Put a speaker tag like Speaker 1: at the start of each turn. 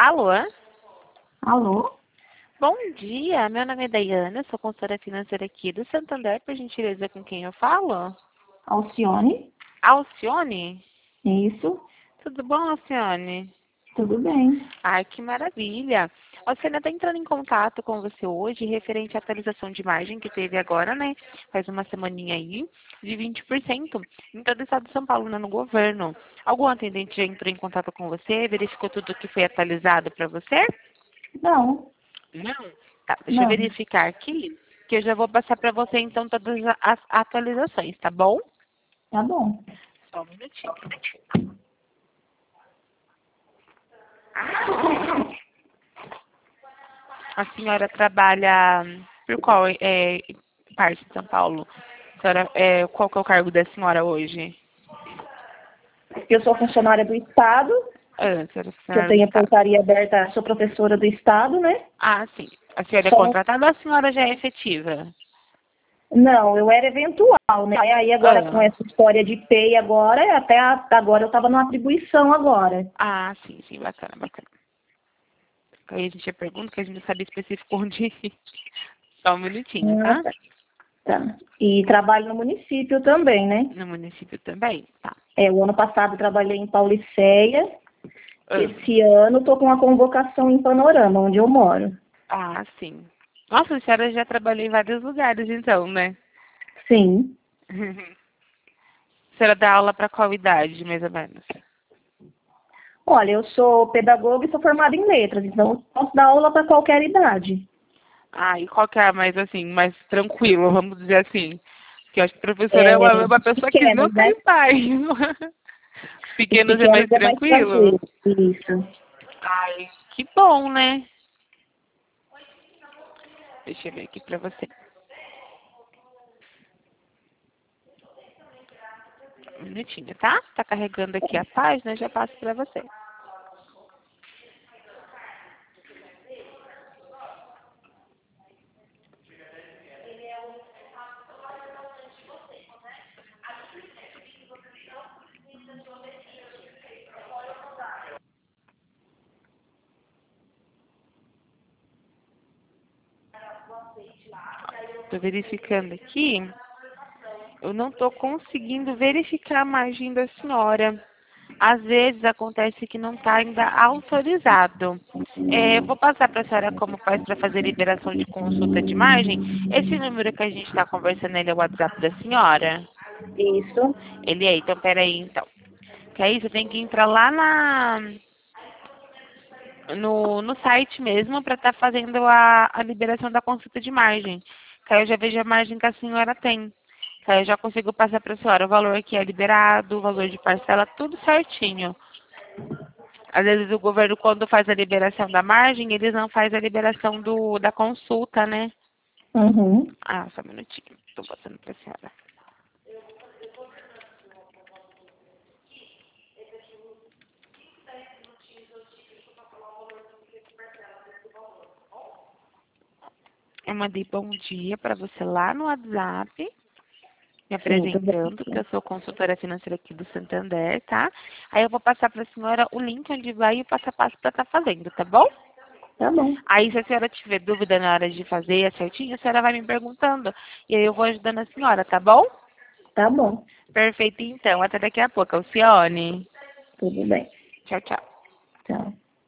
Speaker 1: Alô?
Speaker 2: Alô?
Speaker 1: Bom dia, meu nome é Daiana, sou consultora financeira aqui do Santander, por gentileza, com quem eu falo?
Speaker 2: Alcione?
Speaker 1: Alcione?
Speaker 2: Isso,
Speaker 1: Tudo bom, Alcione?
Speaker 2: tudo bem.
Speaker 1: Ai, que maravilha. Alcione, está entrando em contato com você hoje, referente à atualização de margem que teve agora, né? Faz uma semaninha aí, de 20% em todo o estado de São Paulo, né, no governo. Algum atendente já entrou em contato com você, verificou tudo que foi atualizado para você?
Speaker 2: Não,
Speaker 1: Não? Tá, deixa eu
Speaker 2: não,
Speaker 1: verificar aqui, que eu já vou passar para você, então, todas as atualizações, tá bom?
Speaker 2: tá bom.
Speaker 1: Só um minutinho. A senhora trabalha por qual parte de São Paulo? Senhora, qual que é o cargo da senhora hoje?
Speaker 2: Eu sou funcionária do Estado,
Speaker 1: Ah, senhora é
Speaker 2: que eu
Speaker 1: funcionária do
Speaker 2: tenho a
Speaker 1: Estado.
Speaker 2: portaria aberta, sou professora do Estado, né?
Speaker 1: Ah, sim. A senhora é
Speaker 2: Só não,
Speaker 1: contratada ou a senhora já é efetiva?
Speaker 2: não, eu era eventual, né? Aí agora com
Speaker 1: Ah,
Speaker 2: essa história de PEI agora, agora eu estava numa atribuição agora.
Speaker 1: sim, sim, bacana, bacana. Aí a gente já pergunta, que a gente não sabe específico onde ir. Só um minutinho,
Speaker 2: Ah,
Speaker 1: tá?
Speaker 2: tá. Tá. E trabalho no município também, né?
Speaker 1: No município também? Tá.
Speaker 2: O ano passado eu trabalhei em Paulicéia.
Speaker 1: Ah,
Speaker 2: Esse ano estou com uma convocação em Panorama, onde eu moro.
Speaker 1: sim. Nossa, a senhora já trabalhou em vários lugares, então, né?
Speaker 2: Sim.
Speaker 1: A senhora dá aula para qual idade, mais ou menos?
Speaker 2: Olha, eu sou pedagoga e sou formada em letras, então eu posso dar aula para qualquer idade.
Speaker 1: E qual que é a mais, assim, mais tranquilo, vamos dizer assim? Porque eu acho que o professor é
Speaker 2: É,
Speaker 1: uma pessoa que não
Speaker 2: pequenos, né?
Speaker 1: tem pai. Os
Speaker 2: Os
Speaker 1: pequenos é
Speaker 2: pequenos
Speaker 1: mais
Speaker 2: é mais
Speaker 1: tranquilo?
Speaker 2: tranquilo. Isso.
Speaker 1: Ai, que bom, né? Deixa eu ver aqui pra você. Um minutinho, tá? Tá carregando aqui a página, já passo pra você. Tô verificando aqui. Eu não tô conseguindo verificar a margem da senhora. Às vezes acontece que não está ainda autorizado. Vou passar para a senhora como faz para fazer liberação de consulta de margem. Esse número que a gente está conversando, ele é o WhatsApp da senhora?
Speaker 2: Isso.
Speaker 1: Ele é, então peraí, então. Que aí você tem que entrar lá no site mesmo para estar fazendo a liberação da consulta de margem. Que aí eu já vejo a margem que a senhora tem. Que aí eu já consigo passar para a senhora o valor que é liberado, o valor de parcela, tudo certinho. Às vezes o governo, quando faz a liberação da margem, eles não fazem a liberação da consulta, né?
Speaker 2: Uhum.
Speaker 1: Só um minutinho. Estou passando para a senhora. Eu mandei bom dia para você lá no WhatsApp, me
Speaker 2: Sim, tudo
Speaker 1: apresentando, que
Speaker 2: bem.
Speaker 1: eu sou consultora financeira aqui do Santander, tá? Aí eu vou passar para a senhora o link onde vai e o passo a passo para estar fazendo, tá bom?
Speaker 2: Tá bom.
Speaker 1: Aí, se a senhora tiver dúvida na hora de fazer certinho, a senhora vai me perguntando. E aí eu vou ajudando a senhora, tá bom?
Speaker 2: Tá bom.
Speaker 1: Perfeito, então. Até daqui a pouco. Alcione.
Speaker 2: Tudo bem.
Speaker 1: Tchau, tchau.